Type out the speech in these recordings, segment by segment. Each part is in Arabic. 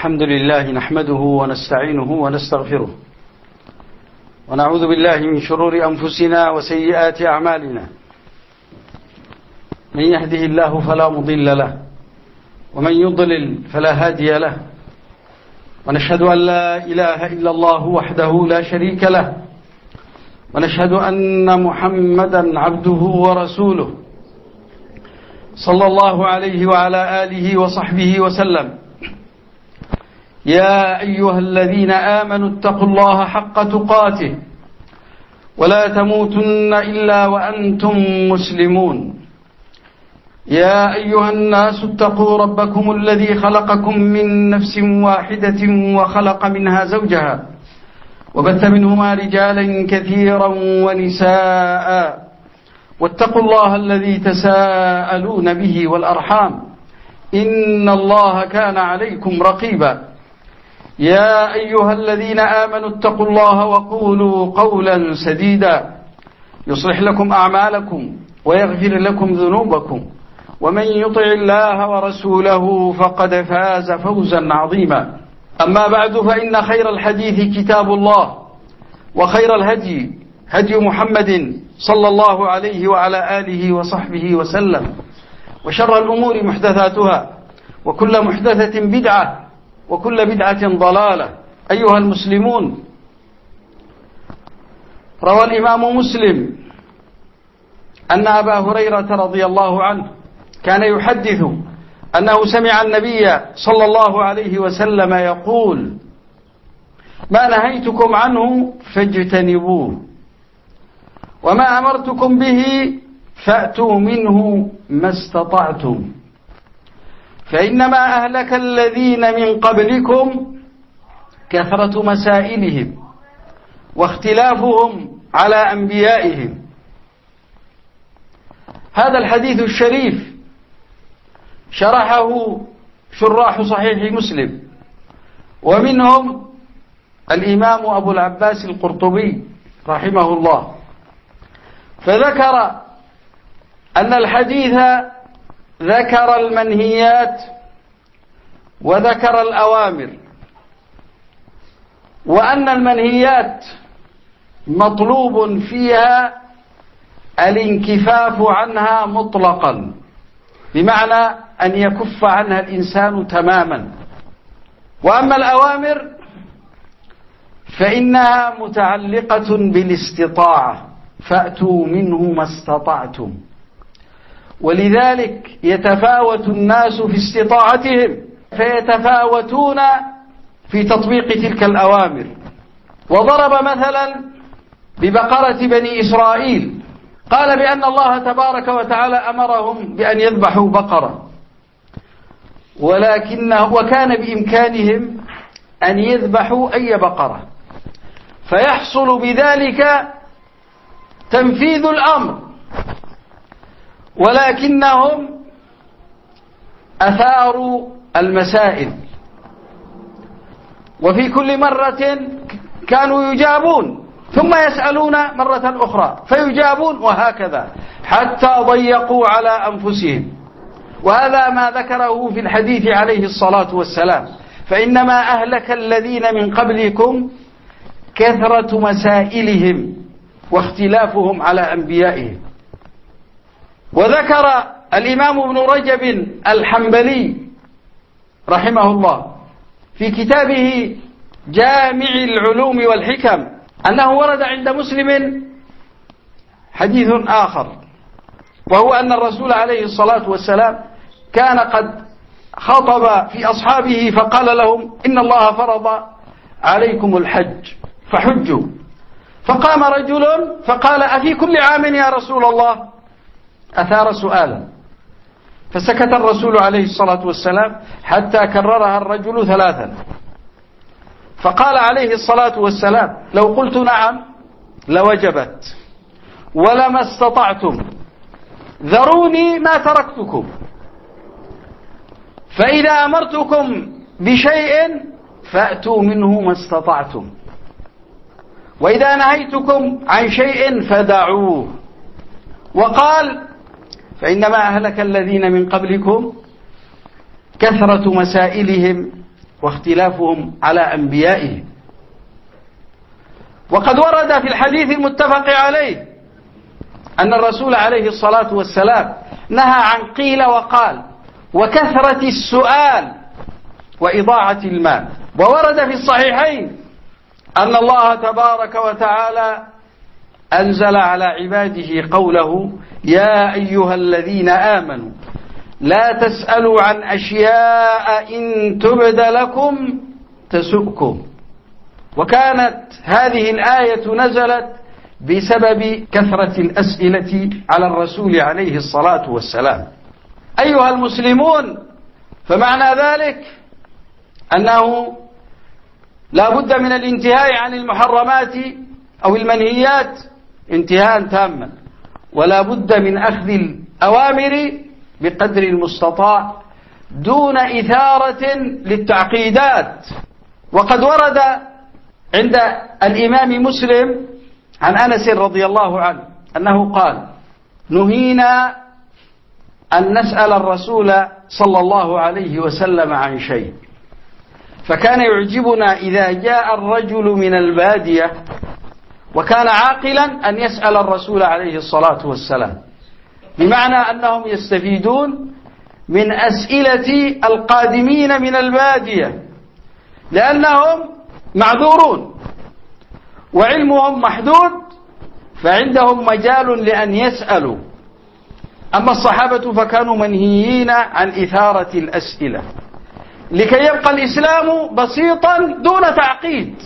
الحمد لله نحمده ونستعينه ونستغفره ونعوذ بالله من شرور أنفسنا وسيئات أعمالنا. من يهده الله فلا مضل له ومن يضلل فلا هادي له، ونشهد أن لا إله إلا الله وحده لا شريك له، ونشهد أن محمدا عبده ورسوله صلى الله عليه وعلى آله وصحبه وسلم. يا أيها الذين آمنوا اتقوا الله حق تقاته ولا تموتن إلا وأنتم مسلمون. يا أيها الناس اتقوا ربكم الذي خلقكم من نفس واحدة وخلق منها زوجها وبث منهما رجالا كثيرا ونساء، واتقوا الله الذي تساءلون به والأرحام إن الله كان عليكم رقيبا. يا أيها الذين آمنوا اتقوا الله وقولوا قولا سديدا يصلح لكم أعمالكم ويغفر لكم ذنوبكم، ومن يطع الله ورسوله فقد فاز فوزا عظيما. أما بعد، فإن خير الحديث كتاب الله، وخير الهدي هدي محمد صلى الله عليه وعلى آله وصحبه وسلم، وشر الأمور محدثاتها، وكل محدثة بدعة، وكل بدعة ضلالة. أيها المسلمون، روى الإمام مسلم أن أبا هريرة رضي الله عنه كان يحدث أنه سمع النبي صلى الله عليه وسلم يقول: ما نهيتكم عنه فاجتنبوه، وما أمرتكم به فأتوا منه ما استطعتم، فإنما أهلك الذين من قبلكم كثرة مسائلهم واختلافهم على أنبيائهم. هذا الحديث الشريف شرحه شراح صحيح مسلم، ومنهم الإمام أبو العباس القرطبي رحمه الله، فذكر أن الحديث ذكر المنهيات وذكر الأوامر، وأن المنهيات مطلوب فيها الانكفاف عنها مطلقا، بمعنى أن يكف عنها الإنسان تماما. وأما الأوامر فإنها متعلقة بالاستطاعة، فأتوا منه ما استطعتم، ولذلك يتفاوت الناس في استطاعتهم، فيتفاوتون في تطبيق تلك الأوامر. وضرب مثلا ببقرة بني إسرائيل، قال بأن الله تبارك وتعالى أمرهم بأن يذبحوا بقرة، وكان بإمكانهم أن يذبحوا أي بقرة، فيحصل بذلك تنفيذ الأمر، ولكنهم أثاروا المسائل، وفي كل مرة كانوا يجابون ثم يسألون مرة أخرى فيجابون، وهكذا حتى ضيقوا على أنفسهم. وهذا ما ذكره في الحديث عليه الصلاة والسلام: فإنما أهلك الذين من قبلكم كثرة مسائلهم واختلافهم على أنبيائهم. وذكر الإمام ابن رجب الحنبلي رحمه الله في كتابه جامع العلوم والحكم أنه ورد عند مسلم حديث آخر، وهو أن الرسول عليه الصلاة والسلام كان قد خطب في أصحابه فقال لهم: إن الله فرض عليكم الحج فحجوا. فقام رجل فقال: أفي كل عام يا رسول الله؟ أثار سؤالا، فسكت الرسول عليه الصلاة والسلام حتى كررها الرجل ثلاثا، فقال عليه الصلاة والسلام: لو قلت نعم لوجبت ولما استطعتم، ذروني ما تركتكم، فإذا أمرتكم بشيء فأتوا منه ما استطعتم، وإذا نهيتكم عن شيء فدعوه. وقال: فإنما أهلك الذين من قبلكم كثرة مسائلهم واختلافهم على أنبيائهم. وقد ورد في الحديث المتفق عليه أن الرسول عليه الصلاة والسلام نهى عن قيل وقال وكثرة السؤال وإضاعة المال. وورد في الصحيحين أن الله تبارك وتعالى أنزل على عباده قوله: يا أيها الذين آمنوا لا تسألوا عن أشياء إن تبد لكم تسؤكم. وكانت هذه الآية نزلت بسبب كثرة الأسئلة على الرسول عليه الصلاة والسلام. أيها المسلمون، فمعنى ذلك أنه لا بد من الانتهاء عن المحرمات أو المنهيات انتهاء تاما، ولا بد من أخذ الأوامر بقدر المستطاع دون إثارة للتعقيدات. وقد ورد عند الإمام مسلم عن أنس رضي الله عنه أنه قال: نهينا أن نسأل الرسول صلى الله عليه وسلم عن شيء، فكان يعجبنا إذا جاء الرجل من البادية وكان عاقلا أن يسأل الرسول عليه الصلاة والسلام، بمعنى أنهم يستفيدون من أسئلة القادمين من البادية لأنهم معذورون وعلمهم محدود، فعندهم مجال لأن يسألوا. أما الصحابة فكانوا منهيين عن إثارة الأسئلة لكي يبقى الإسلام بسيطا دون تعقيد.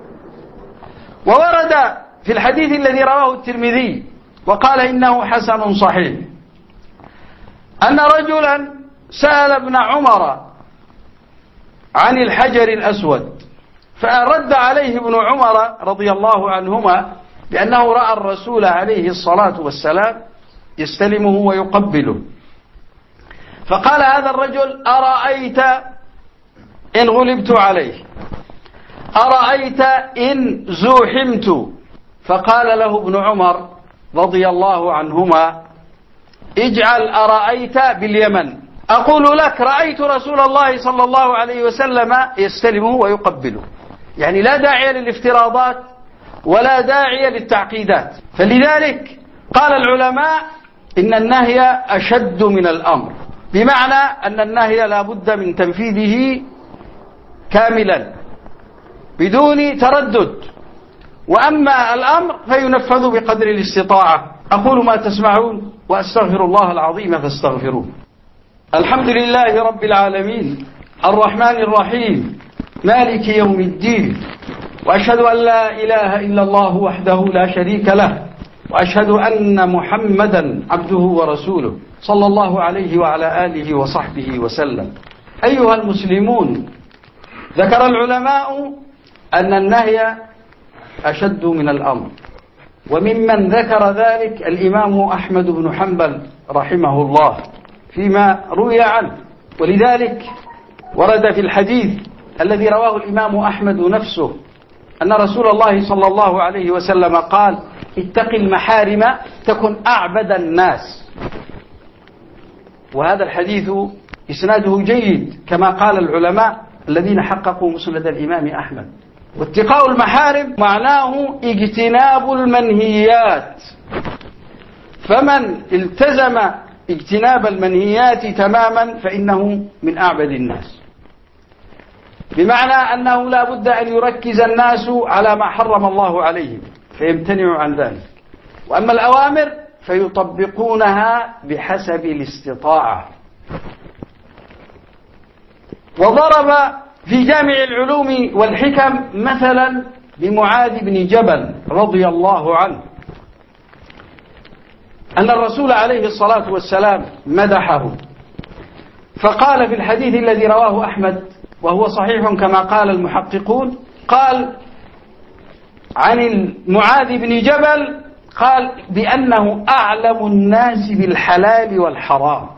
وورد في الحديث الذي رواه الترمذي وقال إنه حسن صحيح أن رجلا سأل ابن عمر عن الحجر الأسود، فأرد عليه ابن عمر رضي الله عنهما بأنه رأى الرسول عليه الصلاة والسلام يستلمه ويقبله. فقال هذا الرجل: أرأيت إن غلبت عليه، أرأيت إن زوحمت. فقال له ابن عمر رضي الله عنهما: اجعل أرأيت باليمن، أقول لك رأيت رسول الله صلى الله عليه وسلم يستلمه ويقبله. يعني لا داعي للافتراضات ولا داعي للتعقيدات. فلذلك قال العلماء إن النهي أشد من الأمر، بمعنى أن النهي لا بد من تنفيذه كاملا بدون تردد، وأما الأمر فينفذ بقدر الاستطاعة. أقول ما تسمعون وأستغفر الله العظيم فاستغفروه. الحمد لله رب العالمين الرحمن الرحيم مالك يوم الدين، وأشهد أن لا إله إلا الله وحده لا شريك له، وأشهد أن محمدا عبده ورسوله صلى الله عليه وعلى آله وصحبه وسلم. أيها المسلمون، ذكر العلماء أن النهي أشد من الأمر، وممن ذكر ذلك الإمام أحمد بن حنبل رحمه الله فيما روي عنه. ولذلك ورد في الحديث الذي رواه الإمام أحمد نفسه أن رسول الله صلى الله عليه وسلم قال: اتق المحارم تكن أعبد الناس. وهذا الحديث إسناده جيد كما قال العلماء الذين حققوا مسند الإمام أحمد. واتقاء المحارم معناه اجتناب المنهيات، فمن التزم اجتناب المنهيات تماما فإنه من أعبد الناس، بمعنى أنه لا بد أن يركز الناس على ما حرم الله عليهم فيمتنعوا عن ذلك، وأما الأوامر فيطبقونها بحسب الاستطاعة. وضرب في جامع العلوم والحكم مثلا بمعاذ بن جبل رضي الله عنه أن الرسول عليه الصلاة والسلام مدحه، فقال في الحديث الذي رواه أحمد وهو صحيح كما قال المحققون، قال عن معاذ بن جبل قال بأنه أعلم الناس بالحلال والحرام.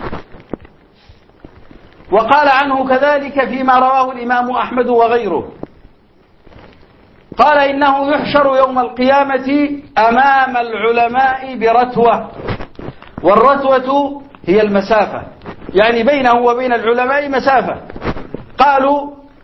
وقال عنه كذلك فيما رواه الإمام أحمد وغيره، قال إنه يحشر يوم القيامة أمام العلماء برتوة، والرتوة هي المسافة، يعني بينه وبين العلماء مسافة. قالوا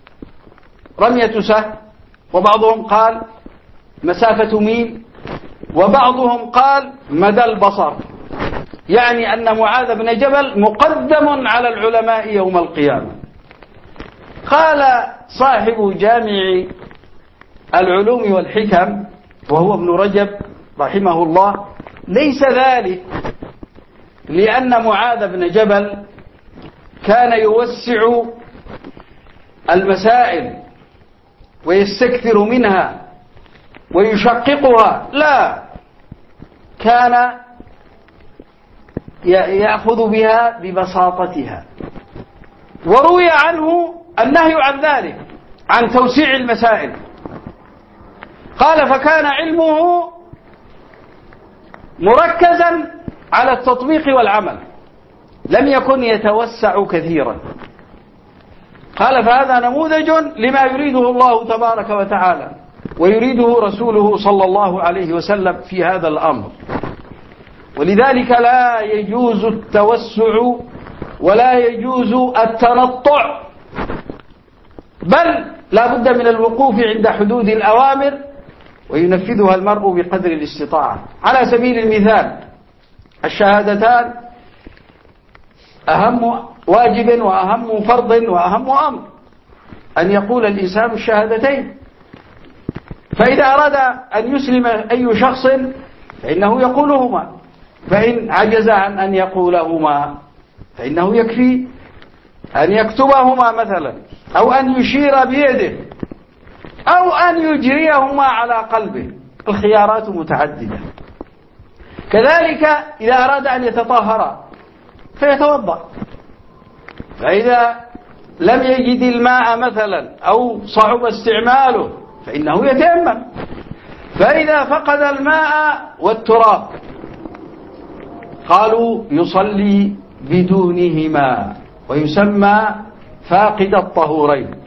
رمية سهم، وبعضهم قال مسافة ميل، وبعضهم قال مدى البصر، يعني أن معاذ بن جبل مقدم على العلماء يوم القيامة. قال صاحب جامع العلوم والحكم وهو ابن رجب رحمه الله: ليس ذلك لأن معاذ بن جبل كان يوسع المسائل ويستكثر منها ويشققها، لا، كان يأخذ بها ببساطتها. وروي عنه النهي عن ذلك، عن توسيع المسائل. قال: فكان علمه مركزا على التطبيق والعمل، لم يكن يتوسع كثيرا. قال: فهذا نموذج لما يريده الله تبارك وتعالى ويريده رسوله صلى الله عليه وسلم في هذا الأمر. ولذلك لا يجوز التوسع ولا يجوز التنطع، بل لا بد من الوقوف عند حدود الأوامر وينفذها المرء بقدر الاستطاعة. على سبيل المثال، الشهادتان أهم واجب وأهم فرض وأهم أمر، أن يقول الإنسان الشهادتين. فإذا أراد أن يسلم أي شخص فإنه يقولهما، فإن عجز عن أن يقولهما فإنه يكفي أن يكتبهما مثلا، أو أن يشير بيده، أو أن يجريهما على قلبه. الخيارات متعددة. كذلك إذا أراد أن يتطهر فيتوضأ، فإذا لم يجد الماء مثلا أو صعب استعماله فإنه يتيمم، فإذا فقد الماء والتراب قالوا يصلي بدونهما ويسمى فاقد الطهورين.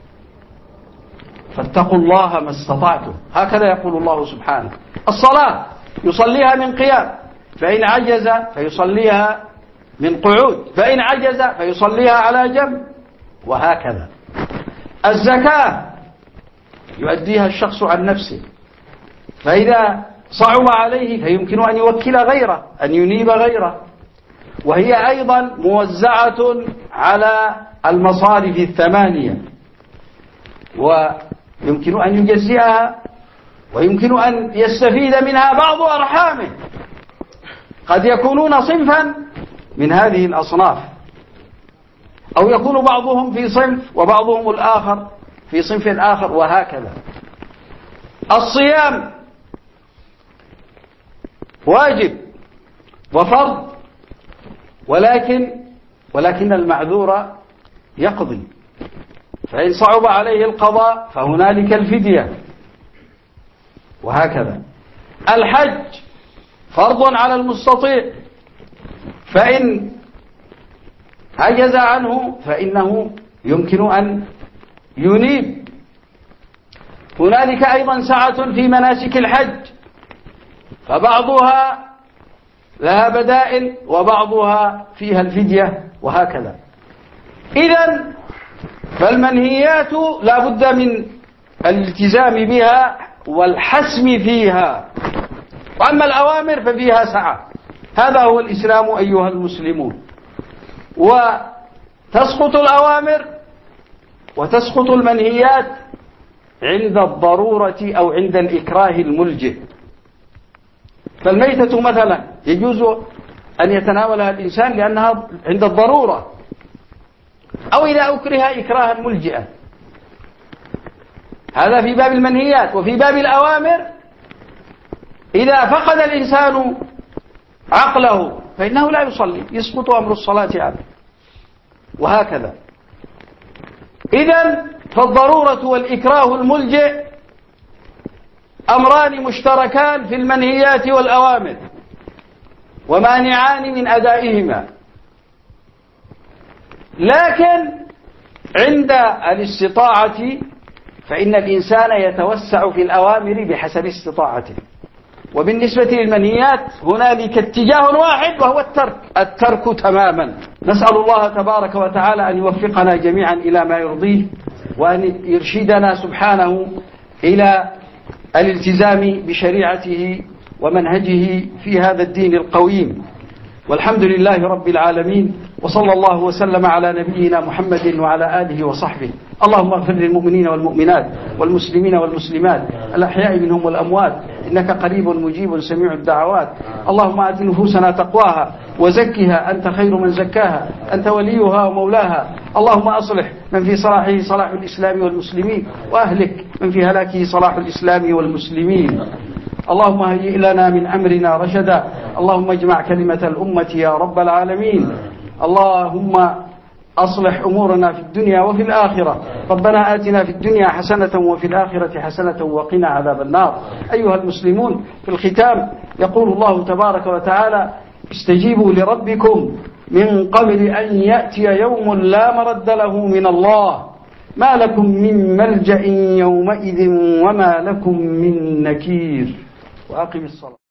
فاتقوا الله ما استطعتم، هكذا يقول الله سبحانه. الصلاة يصليها من قيام، فإن عجز فيصليها من قعود، فإن عجز فيصليها على جنب، وهكذا. الزكاة يؤديها الشخص عن نفسه، فإذا صعب عليه فيمكن أن يوكل غيره، أن ينيب غيره، وهي أيضا موزعة على المصارف الثمانية، ويمكن أن يجزئها، ويمكن أن يستفيد منها بعض أرحامه. قد يكونون صنفا من هذه الأصناف، أو يكون بعضهم في صنف وبعضهم الآخر في صنف آخر، وهكذا. الصيام واجب وفرض، ولكن المعذور يقضي، فإن صعب عليه القضاء فهنالك الفدية، وهكذا. الحج فرض على المستطيع، فإن عجز عنه فإنه يمكن أن ينيب. هنالك أيضا سعة في مناسك الحج، فبعضها لها بدائل وبعضها فيها الفدية، وهكذا. إذن فالمنهيات لا بد من الالتزام بها والحسم فيها، وأما الأوامر ففيها سعة. هذا هو الإسلام أيها المسلمون. وتسقط الأوامر وتسقط المنهيات عند الضرورة أو عند الإكراه الملجئ. فالميتة مثلا يجوز أن يتناولها الإنسان لأنها عند الضرورة، أو إذا أكره إكراها ملجئا. هذا في باب المنهيات. وفي باب الأوامر، إذا فقد الإنسان عقله فإنه لا يصلي، يسقط أمر الصلاة عنه، وهكذا. إذن فالضرورة والإكراه الملجئ أمران مشتركان في المنهيات والأوامر، ومانعان من أدائهما. لكن عند الاستطاعة فإن الإنسان يتوسع في الأوامر بحسب استطاعته. وبالنسبة للمنهيات هنالك اتجاه واحد، وهو الترك تماما. نسأل الله تبارك وتعالى أن يوفقنا جميعا إلى ما يرضيه وأن يرشدنا سبحانه إلى الالتزام بشريعته ومنهجه في هذا الدين القويم. والحمد لله رب العالمين، وصلى الله وسلم على نبينا محمد وعلى آله وصحبه. اللهم اغفر للمؤمنين والمؤمنات والمسلمين والمسلمات الأحياء منهم والأموات، إنك قريب مجيب سميع الدعوات. اللهم آت نفوسنا تقواها وزكها، أنت خير من زكاها، أنت وليها ومولاها. اللهم أصلح من في صلاحه صلاح الإسلام والمسلمين، وأهلك من في هلاكه صلاح الإسلام والمسلمين. اللهم هيئ لنا من أمرنا رشدا. اللهم اجمع كلمة الأمة يا رب العالمين. اللهم أصلح أمورنا في الدنيا وفي الآخرة. ربنا آتنا في الدنيا حسنة وفي الآخرة حسنة وقنا عذاب النار. أيها المسلمون، في الختام يقول الله تبارك وتعالى: استجيبوا لربكم من قبل أن يأتي يوم لا مرد له من الله، ما لكم من ملجأ يومئذ وما لكم من نكير. وأقم الصلاة.